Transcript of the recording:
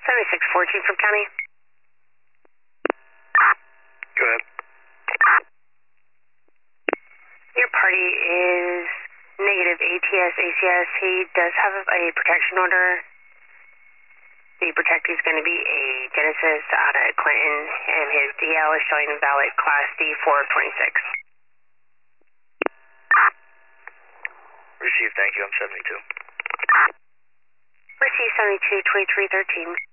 7614 from County. Go ahead. Your party is negative ATS, ACS. He does have a protection order. The protectee is going to be a Genesis out of Clinton, and his DL is showing valid Class D 426. Received, thank you. I'm 72. Receive 72 2313.